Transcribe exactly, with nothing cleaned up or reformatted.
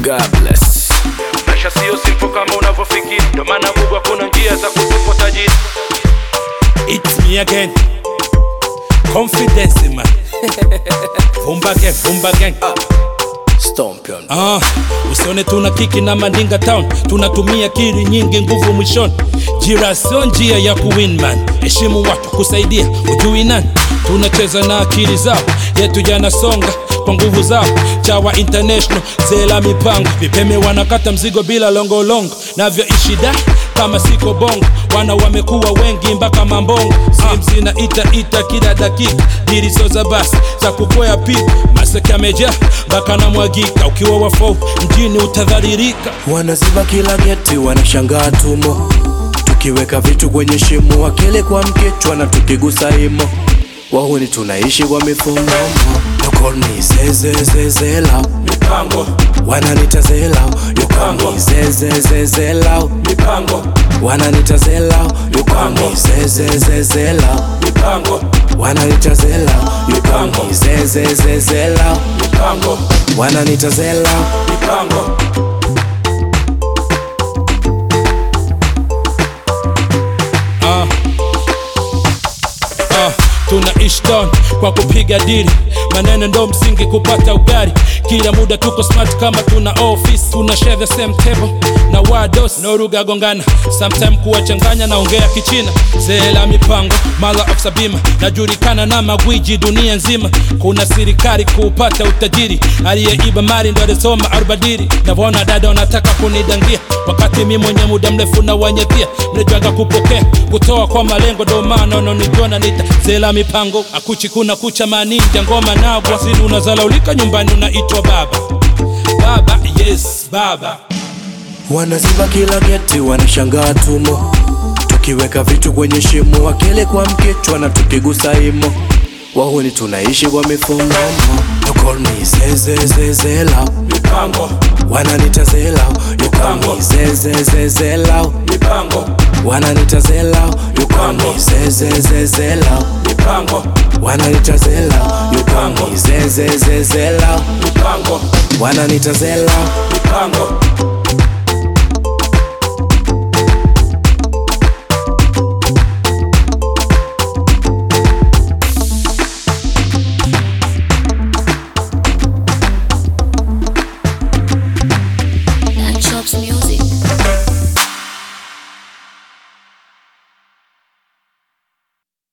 God bless. Maisha sio simple kama unavyofikiri, ndio maana Mungu hakuna njia za kutupa tajiri. It's me again, confidence man. Vumba gang, vumba gang. Stompion. Ah, usione tuna kiki na Mandinga town, tunatumia kiri nyingi, nguvu mwishoni. Jira sio njia ya kuwin man, heshimu watu kusaidia, ujui nani. Tunacheza na akili zao, yetu yanasonga kwa nguvu zao. Chawa International, zela mipango, vipeme wanakata mzigo bila longo longo. Navyoishi da kama siko bongo, wana wamekuwa wengi mpaka mambongo. Simu zina ita ita kila dakika, diri so za basi za kukwea pipa. Masaki yameja mpaka na mwagika, ukiwa wafo mjini utadhalilika. Wanaziba kila geti, wanashangaa tumo, tukiweka vitu kwenye shimo, wakele kwa mkichwa na tukigusa imo. Wahuni tunaishi kwa mifumo, you call me zezezezela Mipango, wananita zela, you call me zezezezela mipango, wananita zela, you call me zezezezela mipango, wananita zela, you call me zezezezela mipango, wananita zela. mipango. Ah, ah, tunaishi down kwa kupiga dili, maneno ndo msingi kupata ugari. Kila muda tuko smart kama tuna office, tuna share the same table na wados, no ruga gongana. Sometime kuwachanganya naongea kichina. Zela mipango, mala of sabima, najulikana na magwiji dunia nzima. Kuna sirikari kupata utajiri, aliyeiba mali ndo alisoma arubadiri. Navona dada wanataka kunidangia, wakati mimi mwenye muda mrefu na wanyetia. Mnejwaga kupokea, kutoa kwa malengo, ndo maana unanijua nita zela mipango. Akuchi kuna kucha maninja, ngoma nabwa, sini unazalaulika nyumbani unaitwa baba. Baba, yes, baba. Wanaziba kila geti, wanashangaa tumo, tukiweka vitu kwenye shimo, wakele kwa mkichwa na tukigusa imo. Wahuni tunaishi kwa mifumo, you call me zezezezela Mipango, wananita zela, you call me zezezezela mipango, wananita zela, you call me zezezezela mipango, wananita zela, you call me zezezezela mipango, wananita zela. mipango.